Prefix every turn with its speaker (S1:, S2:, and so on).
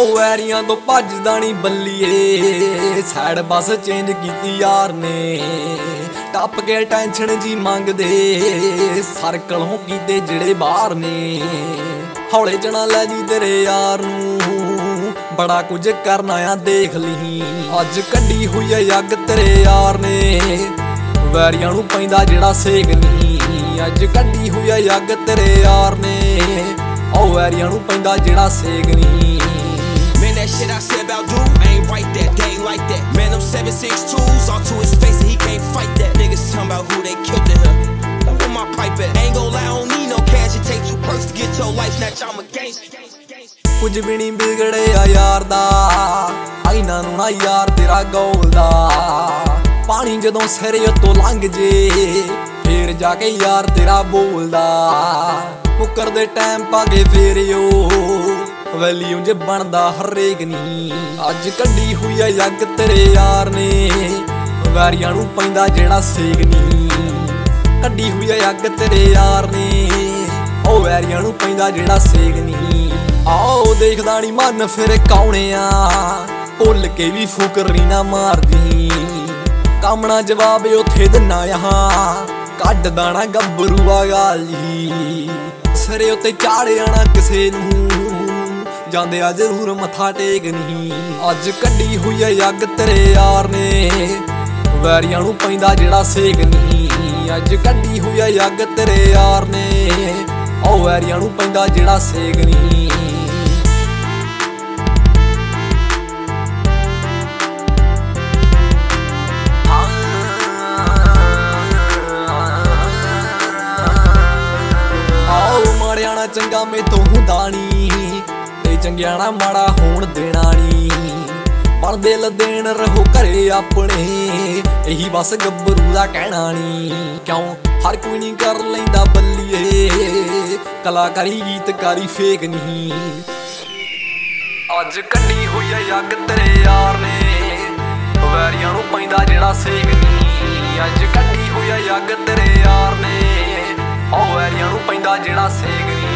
S1: ਵੈਰੀਆਂ ਤੋਂ ਭੱਜਦਾ ਨੀ ਬੱਲੀਏ, ਸਾਈਡ ਬਸ ਚੇਂਜ ਕੀਤੀ ਯਾਰ ਨੇ। ਟੱਪ ਕੇ ਟੈਨਸ਼ਨ ਜੀ ਮੰਗਦੇ, ਸਰਕਲੋਂ ਕੀਤੇ ਜਿਹੜੇ ਬਾਹਰ ਨੇ। ਹੌਲੇ ਚ ਨਾ ਲੈ ਜੀ ਤੇਰੇ ਯਾਰ ਨੂੰ, ਬੜਾ ਕੁਝ ਕਰਨਾ ਆ ਦੇਖ ਲਈ। ਅੱਜ ਕੱਢੀ ਹੋਈ ਆ ਅੱਗ ਤੇਰੇ ਯਾਰ ਨੇ, ਵੈਰੀਆਂ ਨੂੰ ਪੈਂਦਾ ਜਿਹੜਾ ਸੇਕ ਨੀ। ਅੱਜ ਕੱਢੀ ਹੋਈ ਆ ਅੱਗ ਤੇਰੇ ਯਾਰ ਨੇ, ਉਹ ਵੈਰੀਆਂ ਨੂੰ ਪੈਂਦਾ ਜਿਹੜਾ ਸੇਕ ਨੀ।
S2: Man, that shit I said about dude, I ain't right that, they ain't like that. Man, them 7.62s all to his face and he can't fight that. Niggas talking about who they killed in here. Where my pipe at? Ain't gon' lie, I don't need no cash. It takes you purse to get your life snatched. I'm a gangster.
S1: ਕੁਝ ਵੀ ਨੀ ਵਿਗੜਿਆ ਯਾਰ ਦਾ, ਇਹਨਾਂ ਨੂੰ ਨਾ ਯਾਰ ਤੇਰਾ ਗੋਲ ਦਾ। ਪਾਣੀ ਜਦੋਂ ਸਿਰ ਉੱਤੋਂ ਲੰਘ ਜੇ, ਫੇਰ ਜਾ ਕੇ ਯਾਰ ਤੇਰਾ ਬੋਲਦਾ। ਮੁੱਕਰ ਦੇ ਟਾਈਮ ਪਾਗੇ ਫੇਰ ਉਹ ਵੈਲਿਊ ਜੇ ਬਣਦਾ ਹਰੇਕ ਨੀ। ਅੱਜ ਕੱਢੀ ਹੋਈ ਆ ਅੱਗ ਤੇਰੇ ਯਾਰ ਨੇ, ਵੈਰੀਆਂ ਨੂੰ ਪੈਂਦਾ ਜਿਹੜਾ ਸੇਕ ਨੀ। ਕੱਢੀ ਹੋਈ ਆ ਅੱਗ ਤੇਰੇ ਯਾਰ ਨੇ, ਉਹ ਵੈਰੀਆਂ ਨੂੰ ਪੈਂਦਾ ਜਿਹੜਾ ਸੇਕ ਨੀ। ਆਓ ਦੇਖਦਾ ਨੀ ਮਨ ਫਿਰ ਕੌਣੇ ਆ, ਭੁੱਲ ਕੇ ਵੀ ਫੁਕਰੀ ਨਾ ਮਾਰਦੀ। ਕਾਮਣਾ ਜਵਾਬ ਉੱਥੇ ਦਿਨਾ ਆ, ਕੱਢ ਦਾਣਾ ਗੱਭਰੂ ਆ ਗਾਲੀ। ਸਿਰੇ ਉੱਤੇ ਚਾੜਿਆਣਾ ਕਿਸੇ ਨੂੰ, ਜਾਂਦੇ ਆ ਜ਼ਰੂਰ ਮੱਥਾ ਟੇਕ ਨੀ। ਅੱਜ ਕੱਢੀ ਹੋਈ ਆ ਅੱਗ ਤੇਰੇ ਯਾਰ ਨੇ, ਵੈਰੀਆਂ ਨੂੰ ਪੈਂਦਾ ਜਿਹੜਾ ਸੇਕ ਨੀ। ਅੱਜ ਕੱਢੀ ਹੋਈ ਆ ਅੱਗ ਤੇਰੇ ਯਾਰ ਨੇ, ਉਹ ਵੈਰੀਆਂ ਨੂੰ ਪੈਂਦਾ ਜਿਹੜਾ ਸੇਕ ਨੀ। ਮਾੜਿਆਣਾ ਚੰਗਾ ਮੈਥੋਂ ਹੁੰਦਾ ਨੀ, ਤੇ ਚੰਗਿਆ ਨਾ ਮਾੜਾ ਹੋਣ ਦੇਣਾ ਨੀ। ਪਰ ਦਿਲ ਦੇਣ ਰਹੋ ਘਰੇ ਆਪਣੇ, ਇਹੀ ਬਸ ਗੱਭਰੂ ਦਾ ਕਹਿਣਾ ਨੀ। ਕਿਉਂ ਹਰ ਕੋਈ ਨੀ ਕਰ ਲੈਂਦਾ ਬੱਲੀਏ, ਕਲਾਕਾਰੀ ਗੀਤਕਾਰੀ ਫੇਕ ਨਹੀਂ। ਅੱਜ ਕੱਢੀ ਹੋਈ ਆ ਅੱਗ ਤੇਰੇ ਯਾਰ ਨੇ, ਵੈਰੀਆਂ ਨੂੰ ਪੈਂਦਾ ਜਿਹੜਾ ਸੇਕ ਨੀ। ਅੱਜ ਕੱਢੀ ਹੋਈ ਆ ਅੱਗ ਤੇਰੇ ਯਾਰ ਨੇ, ਉਹ ਵੈਰੀਆਂ ਨੂੰ ਪੈਂਦਾ ਜਿਹੜਾ ਸੇਕ ਨੀ।